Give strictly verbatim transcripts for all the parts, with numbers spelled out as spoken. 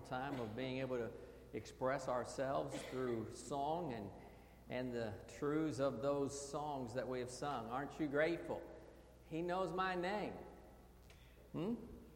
time of being able to express ourselves through song and and the truths of those songs that we have sung. Aren't you grateful? He knows my name. Hmm?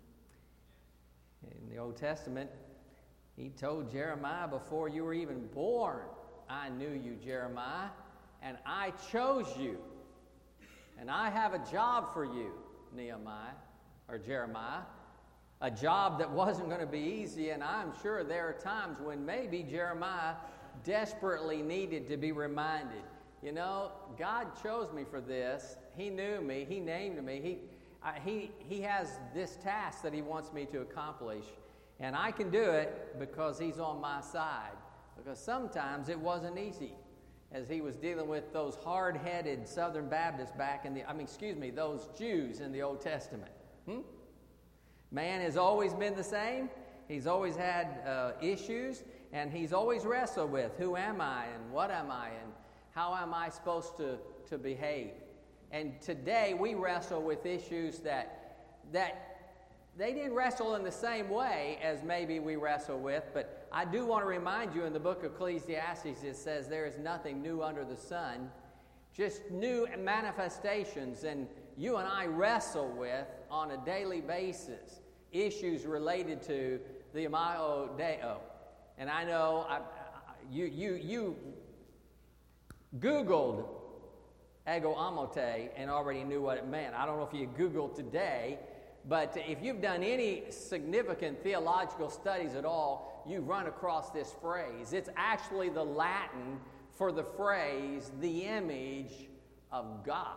In the Old Testament, he told Jeremiah, before you were even born, I knew you, Jeremiah, and I chose you. And I have a job for you, Nehemiah, or Jeremiah. A job that wasn't going to be easy, and I'm sure there are times when maybe Jeremiah desperately needed to be reminded, you know, God chose me for this. He knew me. He named me. He, I, he, he has this task that he wants me to accomplish, and I can do it because he's on my side. Because sometimes it wasn't easy, as he was dealing with those hard-headed Southern Baptists back in the, I mean, excuse me, those Jews in the Old Testament. Hmm? Man has always been the same. He's always had uh, issues, and he's always wrestled with, who am I, and what am I, and how am I supposed to, to behave? And today we wrestle with issues that, that they didn't wrestle in the same way as maybe we wrestle with, but I do want to remind you in the book of Ecclesiastes, it says there is nothing new under the sun, just new manifestations, and you and I wrestle with on a daily basis issues related to the Imago Deo. And I know I, I, you you you Googled ego amote and already knew what it meant. I don't know if you Googled today, but if you've done any significant theological studies at all, you've run across this phrase. It's actually the Latin for the phrase, the image of God.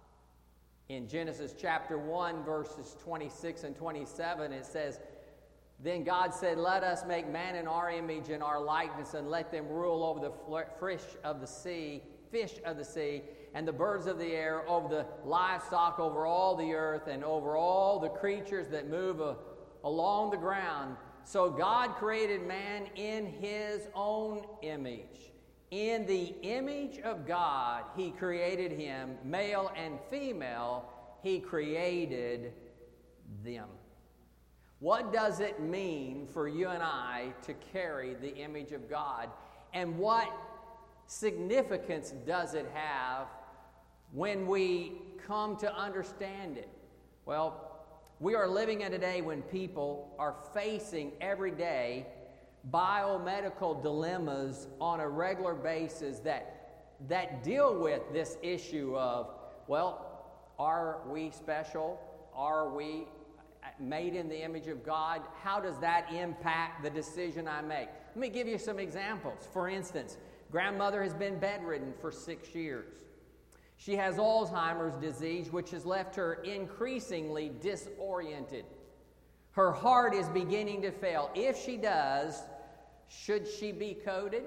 In Genesis chapter one, verses twenty-six and twenty-seven, it says, then God said, let us make man in our image and our likeness, and let them rule over the fish of the sea, fish of the sea, and the birds of the air, over the livestock, over all the earth, and over all the creatures that move uh, along the ground. So God created man in his own image. In the image of God, he created him, male and female, he created them. What does it mean for you and I to carry the image of God? And what significance does it have when we come to understand it? Well, we are living in a day when people are facing every day biomedical dilemmas on a regular basis that, that deal with this issue of, well, are we special? Are we made in the image of God? How does that impact the decision I make? Let me give you some examples. For instance, grandmother has been bedridden for six years. She has Alzheimer's disease, which has left her increasingly disoriented. Her heart is beginning to fail. If she does, should she be coded?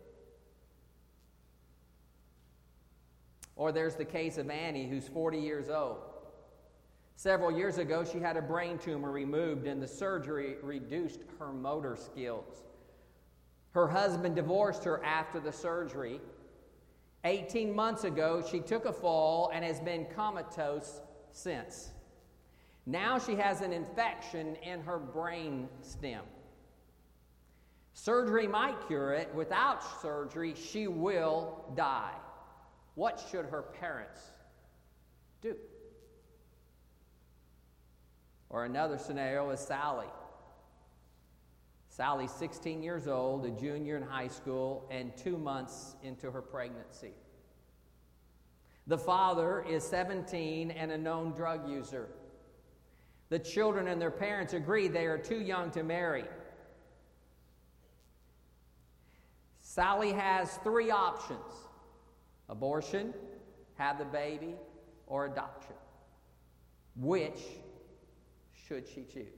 Or there's the case of Annie, who's forty years old. Several years ago, she had a brain tumor removed, and the surgery reduced her motor skills. Her husband divorced her after the surgery. eighteen months ago, she took a fall and has been comatose since. Now she has an infection in her brain stem. Surgery might cure it. Without surgery, she will die. What should her parents do? Or another scenario is Sally. Sally's sixteen years old, a junior in high school, and two months into her pregnancy. The father is seventeen and a known drug user. The children and their parents agree they are too young to marry. Sally has three options: abortion, have the baby, or adoption. Which should she choose?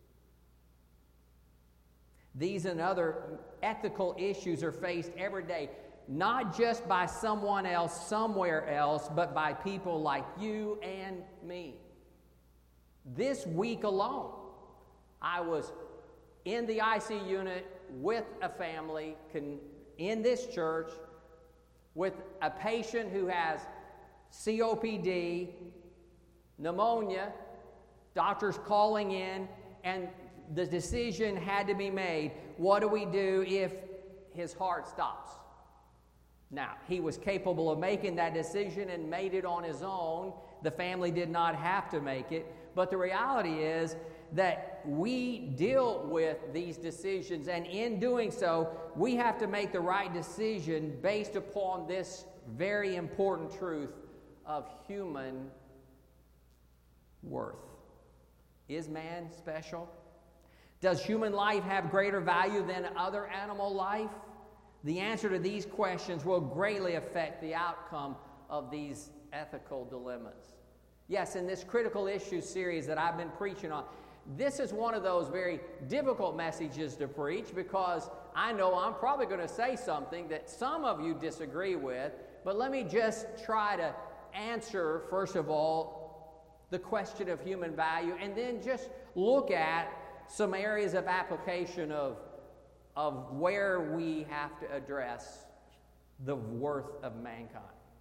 These and other ethical issues are faced every day, not just by someone else somewhere else, but by people like you and me. This week alone, I was in the I C U unit with a family in this church with a patient who has C O P D, pneumonia, doctors calling in, and the decision had to be made. What do we do if his heart stops? Now, he was capable of making that decision and made it on his own. The family did not have to make it. But the reality is that we deal with these decisions, and in doing so, we have to make the right decision based upon this very important truth of human worth. Is man special? Does human life have greater value than other animal life? The answer to these questions will greatly affect the outcome of these ethical dilemmas. Yes, in this critical issue series that I've been preaching on, this is one of those very difficult messages to preach, because I know I'm probably going to say something that some of you disagree with, but let me just try to answer, first of all, the question of human value, and then just look at some areas of application of, of where we have to address the worth of mankind.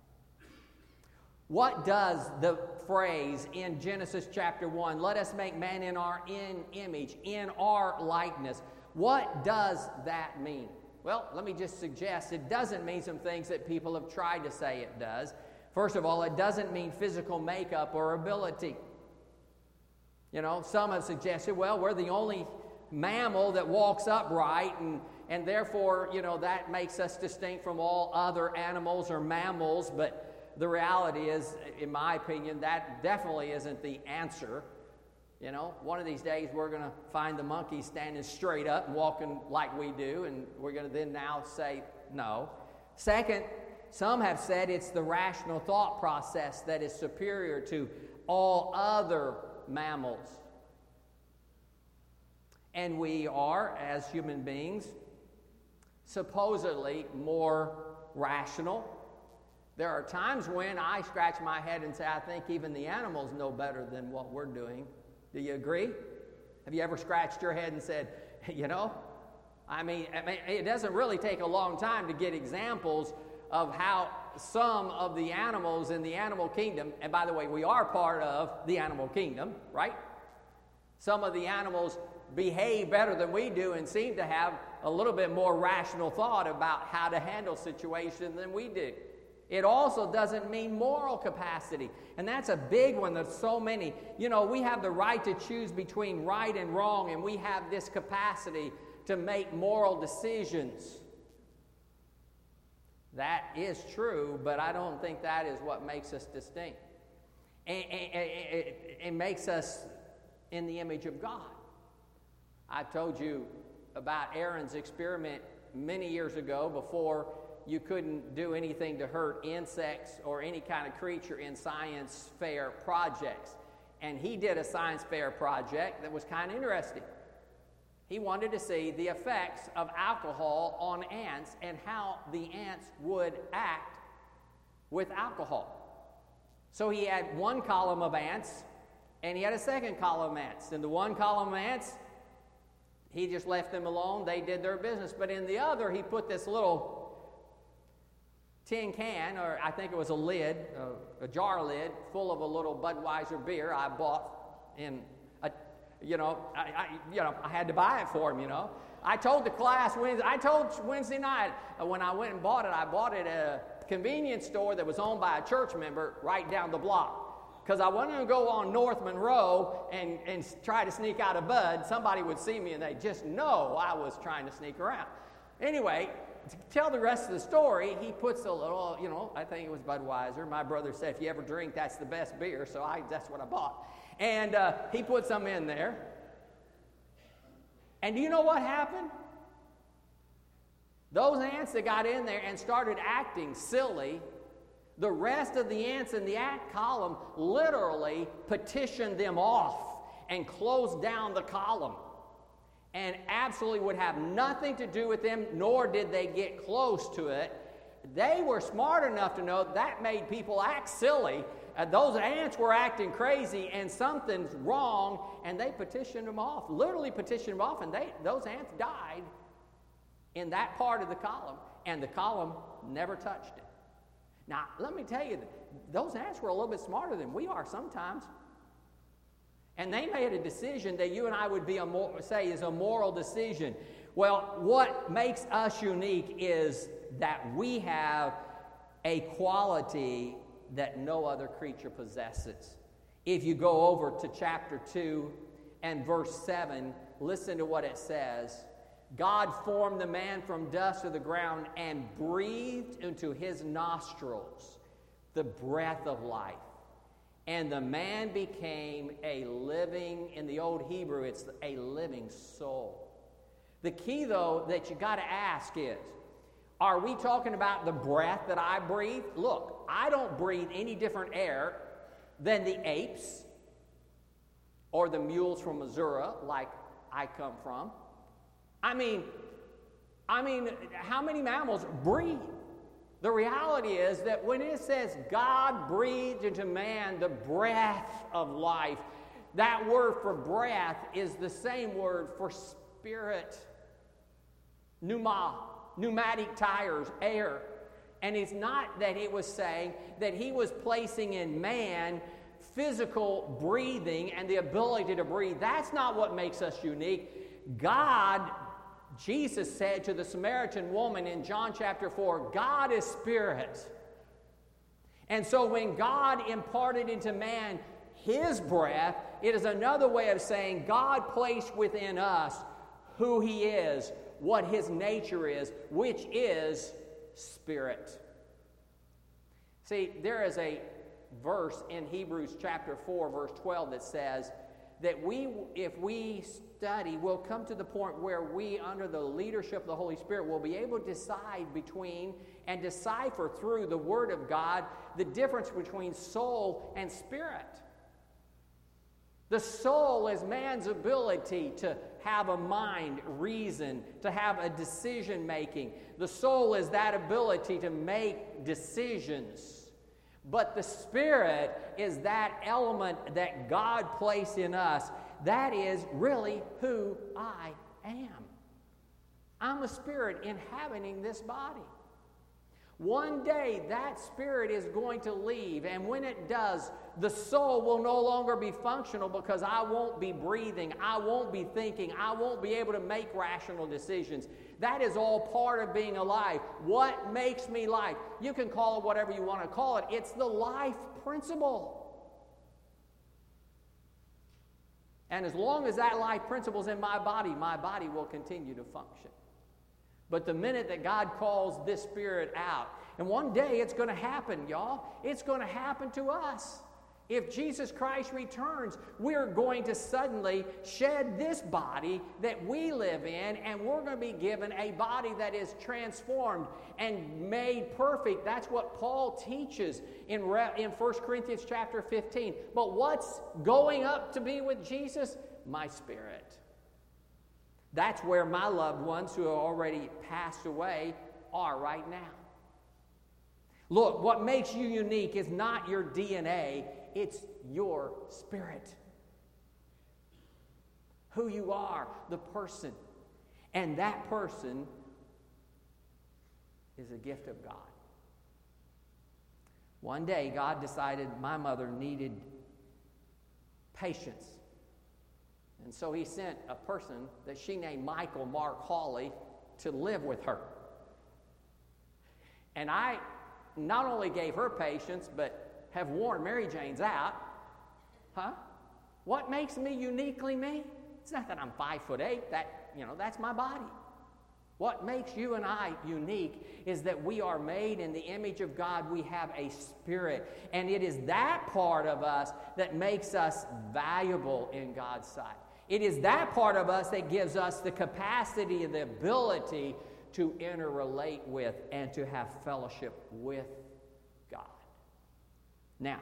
What does the phrase in Genesis chapter one, let us make man in our in image, in our likeness, what does that mean? Well, let me just suggest it doesn't mean some things that people have tried to say it does. First of all, it doesn't mean physical makeup or ability. You know, some have suggested, well, we're the only mammal that walks upright, and, and therefore, you know, that makes us distinct from all other animals or mammals, but the reality is, in my opinion, that definitely isn't the answer. You know, one of these days we're going to find the monkey standing straight up and walking like we do, and we're going to then now say no. Second, some have said it's the rational thought process that is superior to all other mammals. And we are, as human beings, supposedly more rational. There are times when I scratch my head and say, I think even the animals know better than what we're doing. Do you agree? Have you ever scratched your head and said, you know, I mean, I mean, it doesn't really take a long time to get examples of how some of the animals in the animal kingdom, and by the way, we are part of the animal kingdom, right? Some of the animals behave better than we do and seem to have a little bit more rational thought about how to handle situations than we do. It also doesn't mean moral capacity. And that's a big one. There's so many. You know, we have the right to choose between right and wrong, and we have this capacity to make moral decisions. That is true, but I don't think that is what makes us distinct. And, and, and it, it makes us in the image of God. I told you about Aaron's experiment many years ago, before you couldn't do anything to hurt insects or any kind of creature in science fair projects. And he did a science fair project that was kind of interesting. He wanted to see the effects of alcohol on ants and how the ants would act with alcohol. So he had one column of ants, and he had a second column of ants. In the one column of ants, he just left them alone. They did their business. But in the other, he put this little tin can, or I think it was a lid, a, a jar lid, full of a little Budweiser beer I bought in a, you know, I, I, you know, I had to buy it for him, you know. I told the class Wednesday, I told Wednesday night uh, when I went and bought it, I bought it at a convenience store that was owned by a church member right down the block. Because I wasn't going to go on North Monroe and, and try to sneak out a Bud. Somebody would see me and they'd just know I was trying to sneak around. Anyway, to tell the rest of the story, he puts a little, you know, I think it was Budweiser. My brother said, if you ever drink, that's the best beer, so I, that's what I bought. And uh, he put some in there. And do you know what happened? Those ants that got in there and started acting silly, the rest of the ants in the ant column literally petitioned them off and closed down the column, and absolutely would have nothing to do with them, nor did they get close to it. They were smart enough to know that made people act silly. Uh, those ants were acting crazy, and something's wrong, and they petitioned them off, literally petitioned them off, and they, those ants died in that part of the column, and the column never touched it. Now, let me tell you, those ants were a little bit smarter than we are sometimes. And they made a decision that you and I would be a mor- say is a moral decision. Well, what makes us unique is that we have a quality that no other creature possesses. If you go over to chapter two and verse seven, listen to what it says. God formed the man from dust of the ground and breathed into his nostrils the breath of life. And the man became a living, in the old Hebrew, it's a living soul. The key, though, that you got to ask is, are we talking about the breath that I breathe? Look, I don't breathe any different air than the apes or the mules from Missouri, like I come from. I mean, I mean, how many mammals breathe? The reality is that when it says God breathed into man the breath of life, that word for breath is the same word for spirit. Pneuma, pneumatic tires, air. And it's not that it was saying that he was placing in man physical breathing and the ability to breathe. That's not what makes us unique. God, Jesus said to the Samaritan woman in John chapter four, God is spirit. And so when God imparted into man his breath, it is another way of saying God placed within us who he is, what his nature is, which is spirit. See, there is a verse in Hebrews chapter four, verse twelve that says that we, if we study, we'll come to the point where we, under the leadership of the Holy Spirit, will be able to decide between and decipher through the Word of God the difference between soul and spirit. The soul is man's ability to have a mind, reason, to have a decision making. The soul is that ability to make decisions. But the spirit is that element that God placed in us. That is really who I am. I'm a spirit inhabiting this body. One day that spirit is going to leave, and when it does, the soul will no longer be functional because I won't be breathing, I won't be thinking, I won't be able to make rational decisions. That is all part of being alive. What makes me life? You can call it whatever you want to call it. It's the life principle. And as long as that life principle is in my body, my body will continue to function. But the minute that God calls this spirit out, and one day it's going to happen, y'all. It's going to happen to us. If Jesus Christ returns, we're going to suddenly shed this body that we live in, and we're going to be given a body that is transformed and made perfect. That's what Paul teaches in, in First Corinthians chapter fifteen. But what's going up to be with Jesus? My spirit. That's where my loved ones who have already passed away are right now. Look, what makes you unique is not your D N A, it's your spirit. Who you are, the person. And that person is a gift of God. One day, God decided my mother needed patience. And so he sent a person that she named Michael Mark Hawley to live with her. And I not only gave her patience, but have worn Mary Jane's out. Huh? What makes me uniquely me? It's not that I'm five foot eight. That, you know, that's my body. What makes you and I unique is that we are made in the image of God. We have a spirit. And it is that part of us that makes us valuable in God's sight. It is that part of us that gives us the capacity and the ability to interrelate with and to have fellowship with God. Now,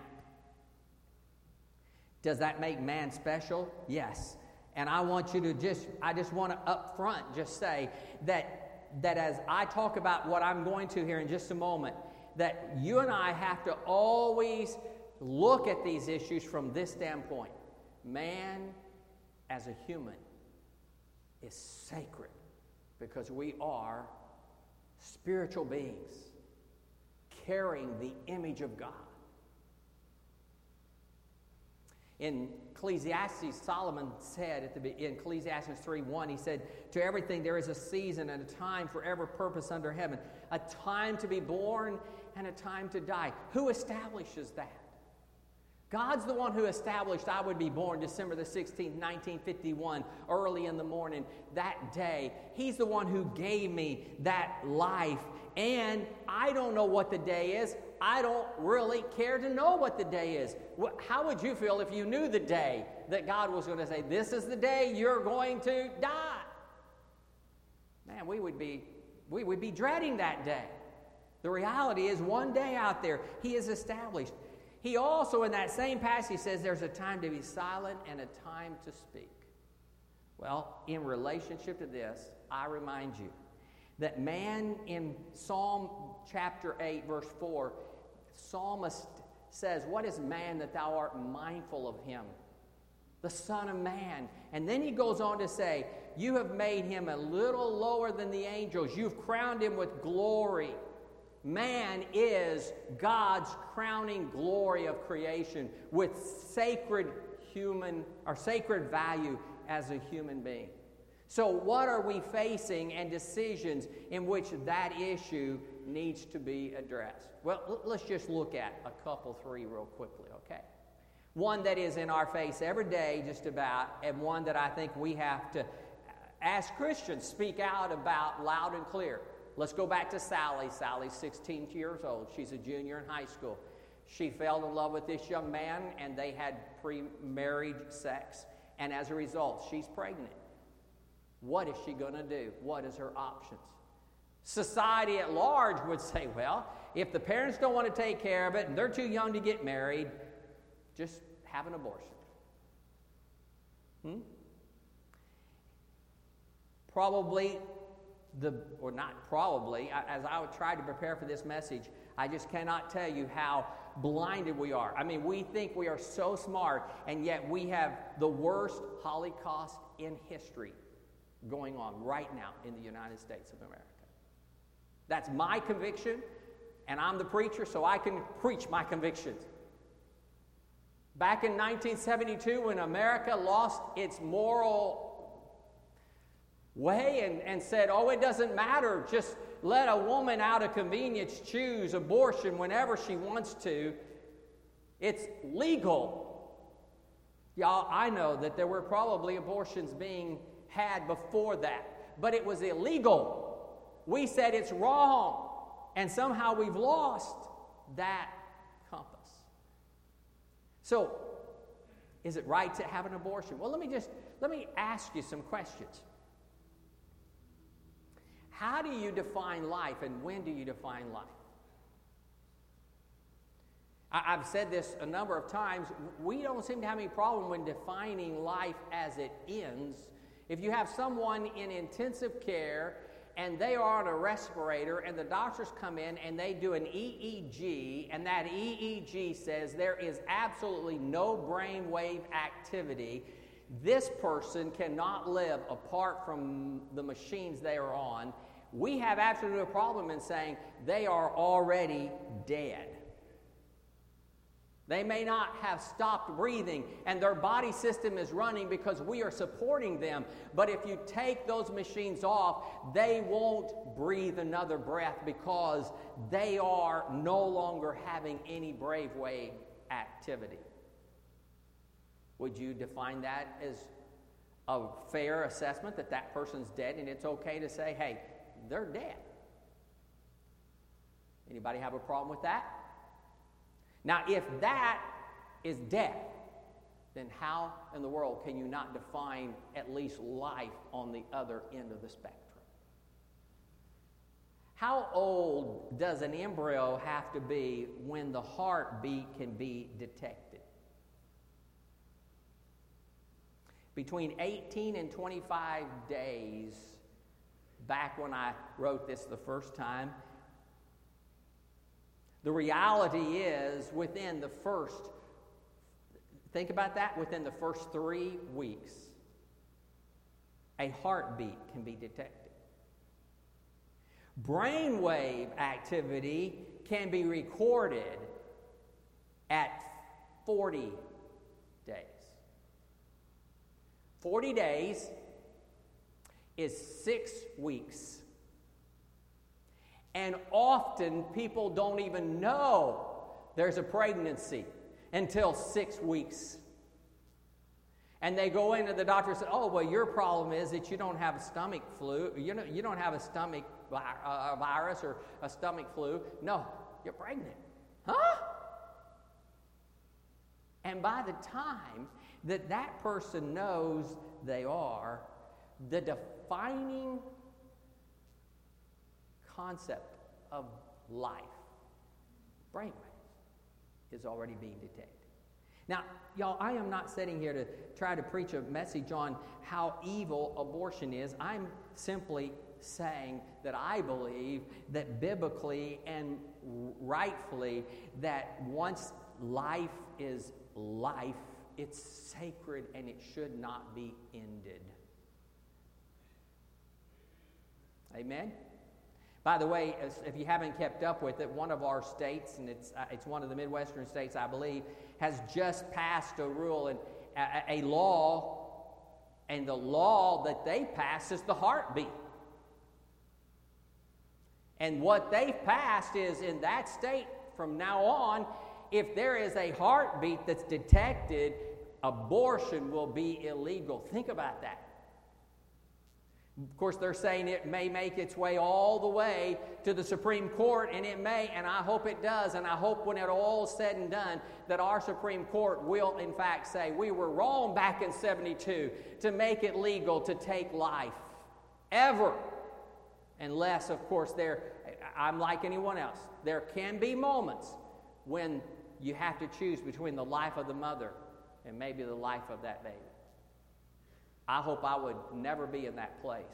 does that make man special? Yes. And I want you to just, I just want to up front just say that, that as I talk about what I'm going to here in just a moment, that you and I have to always look at these issues from this standpoint. Man, as a human, is sacred because we are spiritual beings carrying the image of God. In Ecclesiastes, Solomon said at the in Ecclesiastes three one, he said, "To everything there is a season and a time for every purpose under heaven, a time to be born and a time to die." Who establishes that? God's the one who established I would be born December the sixteenth, nineteen fifty-one, early in the morning that day. He's the one who gave me that life. And I don't know what the day is. I don't really care to know what the day is. How would you feel if you knew the day that God was going to say, "This is the day you're going to die"? Man, we would be, we would be dreading that day. The reality is one day out there, He is established. He also, in that same passage, says there's a time to be silent and a time to speak. Well, in relationship to this, I remind you that man, in Psalm chapter eight, verse four, psalmist says, "What is man that thou art mindful of him? The Son of Man." And then he goes on to say, "You have made him a little lower than the angels. You've crowned him with glory." Man is God's crowning glory of creation with sacred human or sacred value as a human being. So what are we facing and decisions in which that issue needs to be addressed? Well, let's just look at a couple, three real quickly, okay? One that is in our face every day just about, and one that I think we have to, as Christians, speak out about loud and clear. Let's go back to Sally. Sally's sixteen years old. She's a junior in high school. She fell in love with this young man, and they had pre-marriage sex. And as a result, she's pregnant. What is she going to do? What is her options? Society at large would say, well, if the parents don't want to take care of it and they're too young to get married, just have an abortion. Hmm? Probably the, or not probably, as I would try to prepare for this message, I just cannot tell you how blinded we are. I mean, we think we are so smart, and yet we have the worst Holocaust in history going on right now in the United States of America. That's my conviction, and I'm the preacher, so I can preach my convictions. Back in nineteen seventy-two, when America lost its moral way and, and said, oh, it doesn't matter, just let a woman out of convenience choose abortion whenever she wants to, it's legal. Y'all, I know that there were probably abortions being had before that, but it was illegal. We said it's wrong, and somehow we've lost that compass. So, is it right to have an abortion? Well, let me just, let me ask you some questions. How do you define life, and when do you define life? I, I've said this a number of times. We don't seem to have any problem when defining life as it ends. If you have someone in intensive care and they are on a respirator and the doctors come in and they do an E E G, and that E E G says there is absolutely no brainwave activity, this person cannot live apart from the machines they are on, we have absolutely no problem in saying they are already dead. They may not have stopped breathing and their body system is running because we are supporting them. But if you take those machines off, they won't breathe another breath because they are no longer having any brainwave activity. Would you define that as a fair assessment that that person's dead and it's okay to say, hey, they're dead? Anybody have a problem with that? Now, if that is death, then how in the world can you not define at least life on the other end of the spectrum? How old does an embryo have to be when the heartbeat can be detected? Between eighteen and twenty-five days, back when I wrote this the first time, the reality is within the first, think about that, within the first three weeks, a heartbeat can be detected. Brainwave activity can be recorded at forty days. forty days is six weeks. And often people don't even know there's a pregnancy until six weeks. And they go into the doctor and say, oh, well, your problem is that you don't have a stomach flu. You know, you don't have a stomach vi- uh, virus or a stomach flu. No, you're pregnant. Huh? And by the time that that person knows they are, the defining concept of life, brainwave, is already being detected. Now, y'all, I am not sitting here to try to preach a message on how evil abortion is. I'm simply saying that I believe that biblically and rightfully that once life is life, it's sacred and it should not be ended. Amen? By the way, if you haven't kept up with it, one of our states, and it's uh, it's one of the Midwestern states, I believe, has just passed a rule and a, a law, and the law that they passed is the heartbeat. And what they've passed is in that state from now on, if there is a heartbeat that's detected, abortion will be illegal. Think about that. Of course, they're saying it may make its way all the way to the Supreme Court, and it may, and I hope it does, and I hope when it all is said and done that our Supreme Court will, in fact, say we were wrong back in seventy-two to make it legal to take life, ever. Unless, of course, there, I'm like anyone else. There can be moments when you have to choose between the life of the mother and maybe the life of that baby. I hope I would never be in that place.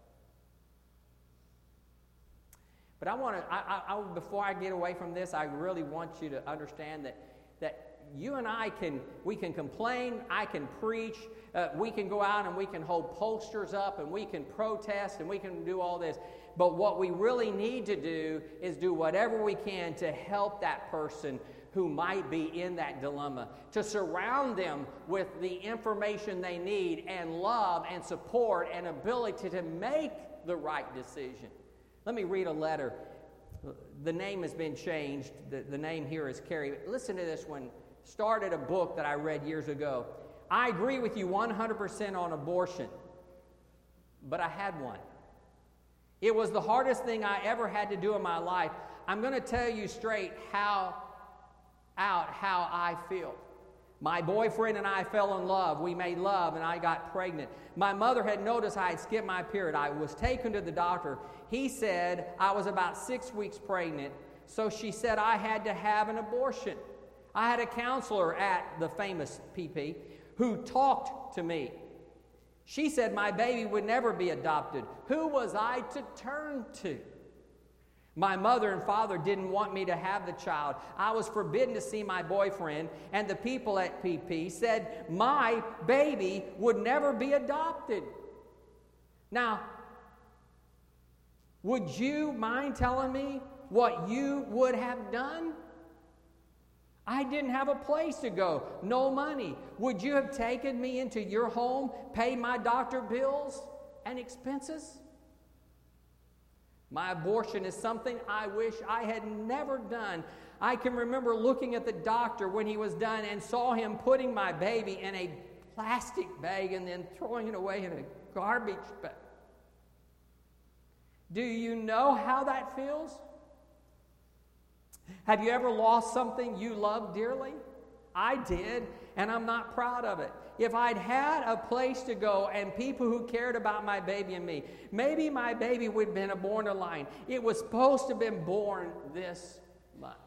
But I want to, I, I, I, before I get away from this, I really want you to understand that, that you and I can, we can complain, I can preach, uh, we can go out and we can hold posters up and we can protest and we can do all this. But what we really need to do is do whatever we can to help that person who might be in that dilemma, to surround them with the information they need and love and support and ability to make the right decision. Let me read a letter. The name has been changed. The, the name here is Carrie. Listen to this one. Started a book that I read years ago. I agree with you one hundred percent on abortion, but I had one. It was the hardest thing I ever had to do in my life. I'm going to tell you straight how out how I feel. My boyfriend and I fell in love. We made love and I got pregnant. My mother had noticed I had skipped my period. I was taken to the doctor. He said I was about six weeks pregnant, so she said I had to have an abortion. I had a counselor at the famous P P who talked to me. She said my baby would never be adopted. Who was I to turn to? My mother and father didn't want me to have the child. I was forbidden to see my boyfriend, and the people at P P said my baby would never be adopted. Now, would you mind telling me what you would have done? I didn't have a place to go, no money. Would you have taken me into your home, paid my doctor bills and expenses? My abortion is something I wish I had never done. I can remember looking at the doctor when he was done and saw him putting my baby in a plastic bag and then throwing it away in a garbage bag. Do you know how that feels? Have you ever lost something you loved dearly? I did, and I'm not proud of it. If I'd had a place to go and people who cared about my baby and me, maybe my baby would have been born alive. It was supposed to have been born this month.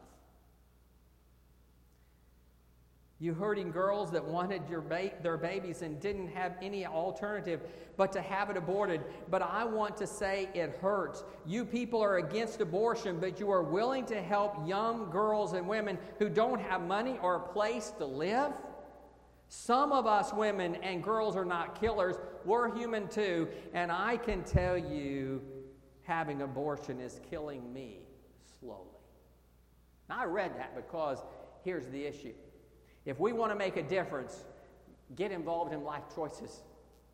You hurting girls that wanted your ba- their babies and didn't have any alternative but to have it aborted. But I want to say it hurts. You people are against abortion, but you are willing to help young girls and women who don't have money or a place to live. Some of us women and girls are not killers. We're human too. And I can tell you, having abortion is killing me slowly. Now, I read that because here's the issue. If we want to make a difference, get involved in life choices.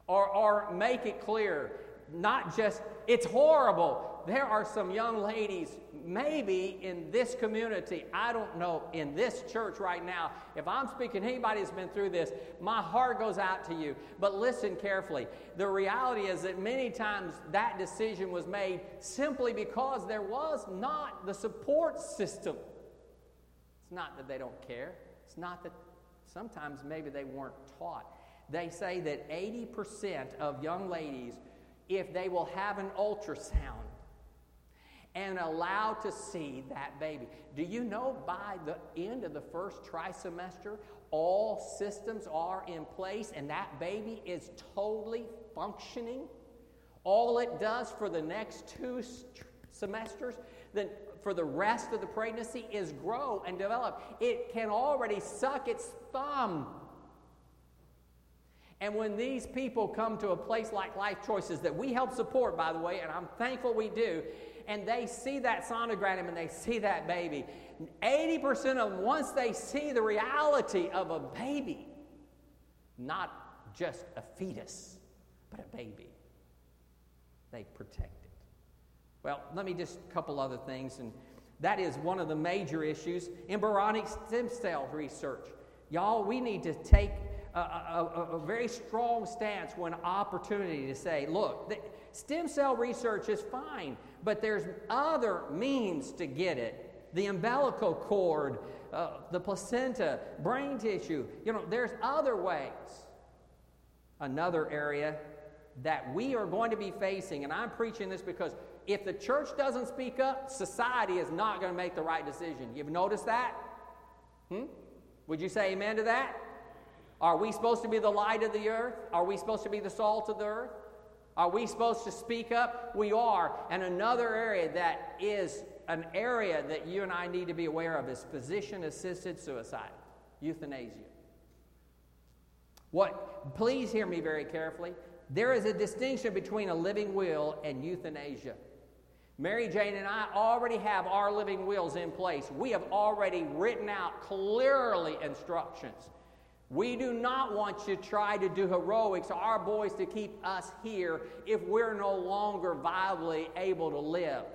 Or, or make it clear, not just, it's horrible. There are some young ladies, maybe in this community, I don't know, in this church right now. If I'm speaking to anybody that's been through this, my heart goes out to you. But listen carefully. The reality is that many times that decision was made simply because there was not the support system. It's not that they don't care. It's not that sometimes maybe they weren't taught. They say that eighty percent of young ladies, if they will have an ultrasound and allowed to see that baby, do you know by the end of the first trimester, all systems are in place and that baby is totally functioning? All it does for the next two semesters, then for the rest of the pregnancy, is grow and develop. It can already suck its thumb. And when these people come to a place like Life Choices that we help support, by the way, and I'm thankful we do, and they see that sonogram and they see that baby, eighty percent of them, once they see the reality of a baby, not just a fetus, but a baby, they protect it. Well, let me just a couple other things, and that is one of the major issues. Embryonic stem cell research. Y'all, we need to take A, a, a very strong stance when opportunity to say, look, the stem cell research is fine, but there's other means to get it. The umbilical cord, uh, the placenta, brain tissue, you know, there's other ways. Another area that we are going to be facing, and I'm preaching this because if the church doesn't speak up, society is not going to make the right decision. You've noticed that? Hmm? Would you say amen to that? Are we supposed to be the light of the earth? Are we supposed to be the salt of the earth? Are we supposed to speak up? We are. And another area that is an area that you and I need to be aware of is physician-assisted suicide, euthanasia. What? Please hear me very carefully. There is a distinction between a living will and euthanasia. Mary Jane and I already have our living wills in place. We have already written out clearly instructions. We do not want you to try to do heroics, our boys, to keep us here if we're no longer viably able to live.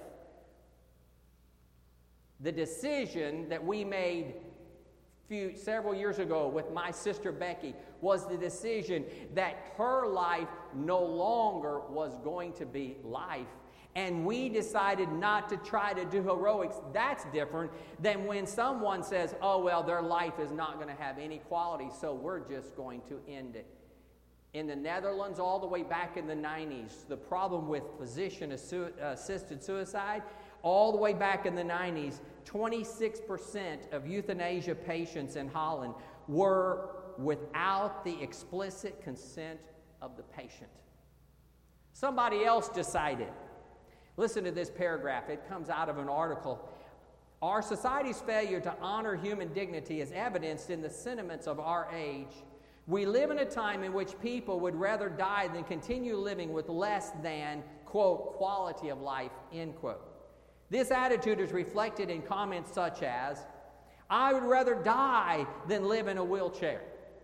The decision that we made few, several years ago with my sister Becky was the decision that her life no longer was going to be life. And we decided not to try to do heroics. That's different than when someone says, oh, well, their life is not going to have any quality, so we're just going to end it. In the Netherlands, all the way back in the nineties, the problem with physician-assisted suicide, all the way back in the nineties, twenty-six percent of euthanasia patients in Holland were without the explicit consent of the patient. Somebody else decided. Listen to this paragraph. It comes out of an article. Our society's failure to honor human dignity is evidenced in the sentiments of our age. We live in a time in which people would rather die than continue living with less than, quote, quality of life, end quote. This attitude is reflected in comments such as, I would rather die than live in a wheelchair.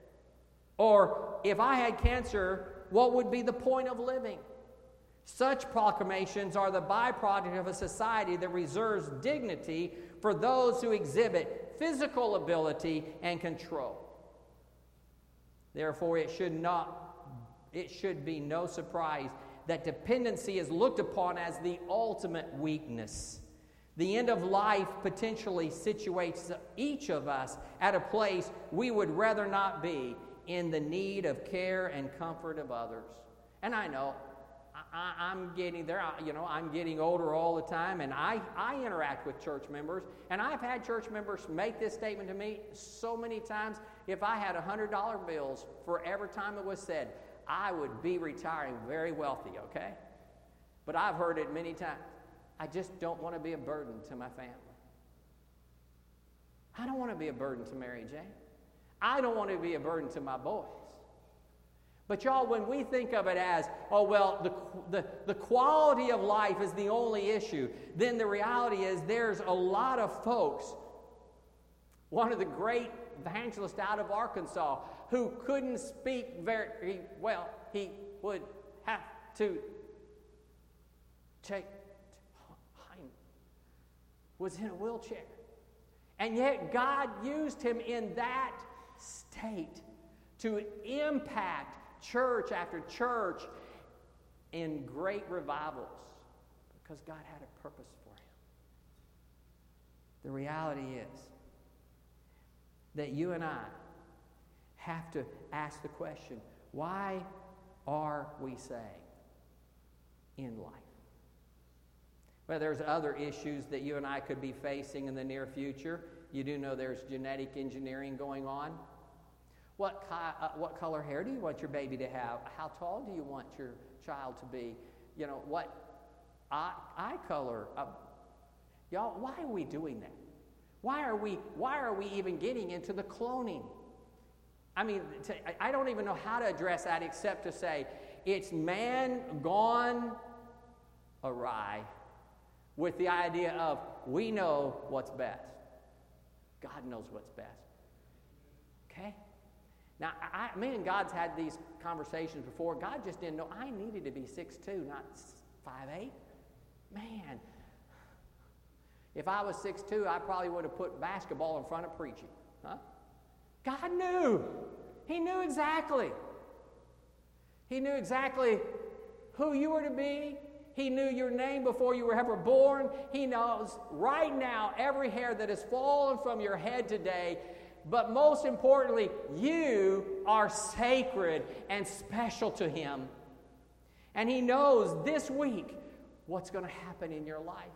Or, if I had cancer, what would be the point of living? Such proclamations are the byproduct of a society that reserves dignity for those who exhibit physical ability and control. Therefore, it should not, it should be no surprise that dependency is looked upon as the ultimate weakness. The end of life potentially situates each of us at a place we would rather not be, in the need of care and comfort of others. And I know, I, I'm getting there, you know, I'm getting older all the time, and I, I interact with church members, and I've had church members make this statement to me so many times. If I had one hundred dollar bills for every time it was said, I would be retiring very wealthy, okay? But I've heard it many times. I just don't want to be a burden to my family. I don't want to be a burden to Mary Jane. I don't want to be a burden to my boys. But y'all, when we think of it as, oh, well, the, the, the quality of life is the only issue, then the reality is there's a lot of folks. One of the great evangelists out of Arkansas who couldn't speak very well, he would have to take, Hein was in a wheelchair. And yet God used him in that state to impact church after church in great revivals because God had a purpose for him. The reality is that you and I have to ask the question, why are we saved in life? Well, there's other issues that you and I could be facing in the near future. You do know there's genetic engineering going on. What, uh, what color hair do you want your baby to have? How tall do you want your child to be? You know, what eye, eye color? Uh, y'all, why are we doing that? Why are we, why are we even getting into the cloning? I mean, to, I don't even know how to address that except to say it's man gone awry with the idea of we know what's best. God knows what's best. Okay? Now, I, me and God's had these conversations before. God just didn't know I needed to be six two, not five eight. Man, if I was six two, I probably would have put basketball in front of preaching. Huh? God knew. He knew exactly. He knew exactly who you were to be. He knew your name before you were ever born. He knows right now every hair that has fallen from your head today. But most importantly, you are sacred and special to Him. And He knows this week what's going to happen in your life.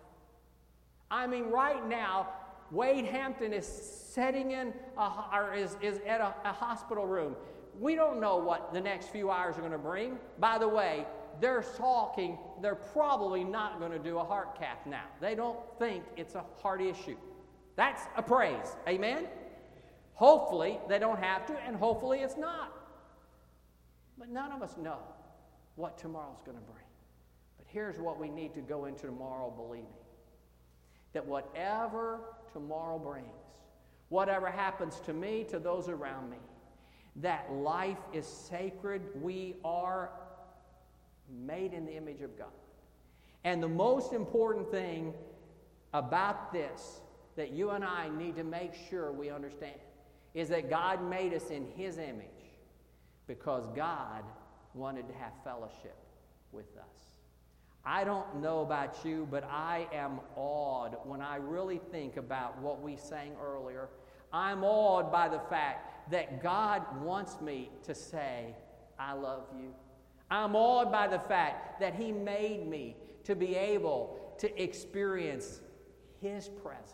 I mean, right now, Wade Hampton is sitting in, a, or is, is at a, a hospital room. We don't know what the next few hours are going to bring. By the way, they're talking, they're probably not going to do a heart cath now. They don't think it's a heart issue. That's a praise. Amen? Hopefully they don't have to, and hopefully it's not. But none of us know what tomorrow's going to bring. But here's what we need to go into tomorrow believing. That whatever tomorrow brings, whatever happens to me, to those around me, that life is sacred. We are made in the image of God. And the most important thing about this that you and I need to make sure we understand is that God made us in His image because God wanted to have fellowship with us. I don't know about you, but I am awed when I really think about what we sang earlier. I'm awed by the fact that God wants me to say, I love you. I'm awed by the fact that He made me to be able to experience His presence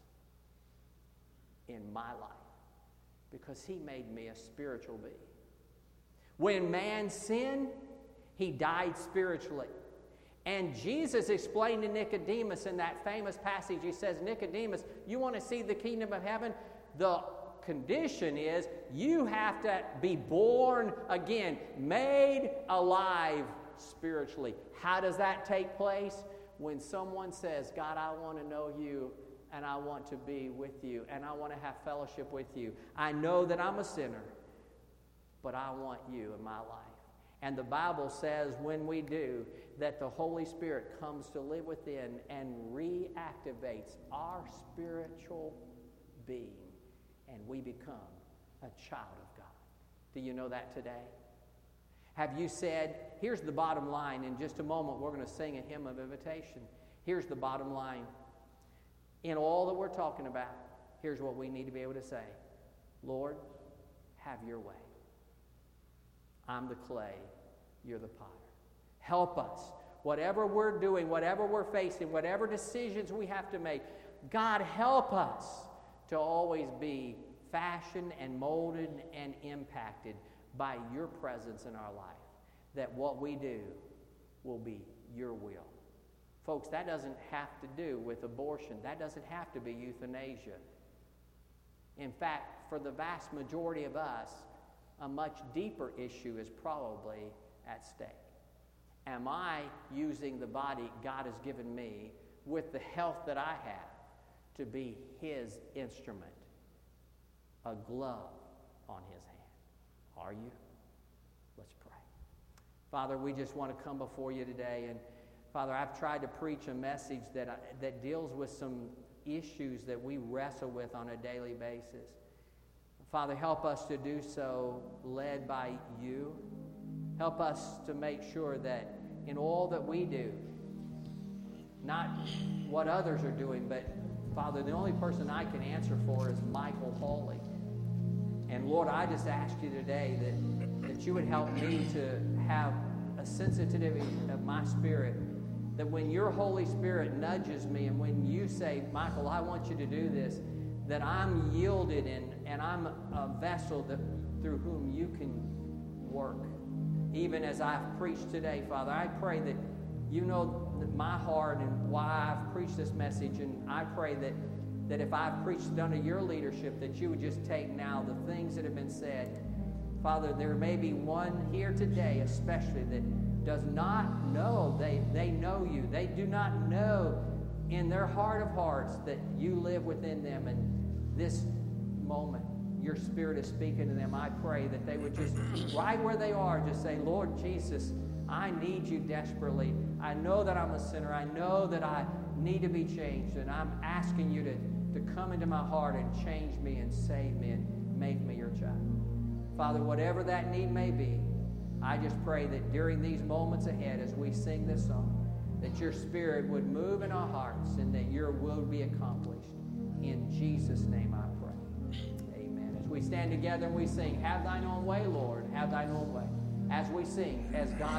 in my life because He made me a spiritual being. When man sinned, he died spiritually. And Jesus explained to Nicodemus in that famous passage, He says, Nicodemus, you want to see the kingdom of heaven? The condition is you have to be born again, made alive spiritually. How does that take place? When someone says, God, I want to know you, and I want to be with you, and I want to have fellowship with you. I know that I'm a sinner, but I want you in my life. And the Bible says when we do, that the Holy Spirit comes to live within and reactivates our spiritual being, and we become a child of God. Do you know that today? Have you said, here's the bottom line. In just a moment, we're going to sing a hymn of invitation. Here's the bottom line. In all that we're talking about, here's what we need to be able to say. Lord, have your way. I'm the clay, you're the potter. Help us. Whatever we're doing, whatever we're facing, whatever decisions we have to make, God, help us to always be fashioned and molded and impacted by your presence in our life. That what we do will be your will. Folks, that doesn't have to do with abortion. That doesn't have to be euthanasia. In fact, for the vast majority of us, a much deeper issue is probably at stake. Am I using the body God has given me with the health that I have to be His instrument, a glove on His hand? Are you? Let's pray. Father, we just want to come before you today. And Father, I've tried to preach a message that, I, that deals with some issues that we wrestle with on a daily basis. Father, help us to do so led by you. Help us to make sure that in all that we do, not what others are doing, but Father, the only person I can answer for is Michael Hawley. And Lord, I just ask you today that, that you would help me to have a sensitivity of my spirit, that when your Holy Spirit nudges me and when you say, Michael, I want you to do this, that I'm yielded and, and I'm a vessel that, through whom you can work. Even as I've preached today, Father, I pray that you know my heart and why I've preached this message, and I pray that, that if I've preached under your leadership, that you would just take now the things that have been said. Father, there may be one here today especially that does not know, they, they know you. They do not know in their heart of hearts that you live within them, and this moment your Spirit is speaking to them. I pray that they would just, right where they are, just say, Lord Jesus, I need you desperately. I know that I'm a sinner. I know that I need to be changed, and I'm asking you to, to come into my heart and change me and save me and make me your child. Father, whatever that need may be, I just pray that during these moments ahead as we sing this song, that your Spirit would move in our hearts and that your will would be accomplished. In Jesus' name I pray. Amen. As we stand together and we sing, have thine own way, Lord, have thine own way. As we sing, as God